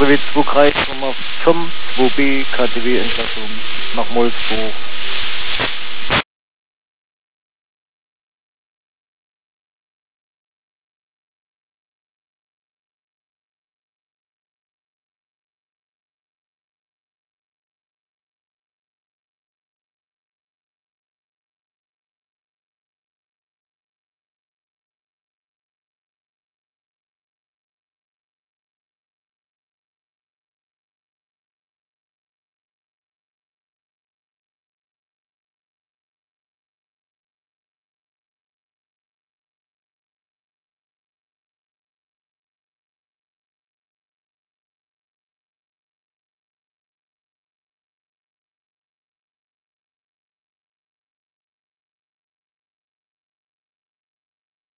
KTW 2 Kreis Nummer 5, 2B, KTW Entlassung nach Molsbuch.